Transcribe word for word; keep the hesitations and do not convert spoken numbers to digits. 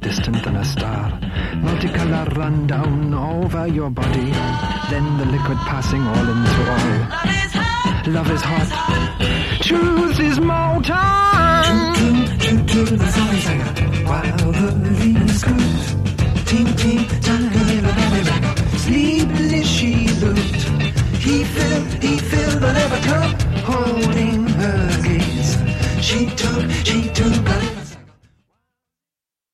distant than a star. Multicolor run down over your body, then the liquid passing all into all. Love is hot, truth is molten. True, true, true, true, the zombie singer. While the leaves groove, ting, ting, tiny little baby rock. Sleepily she looked. He filled, he filled the leather cup, holding her gaze. She took, she took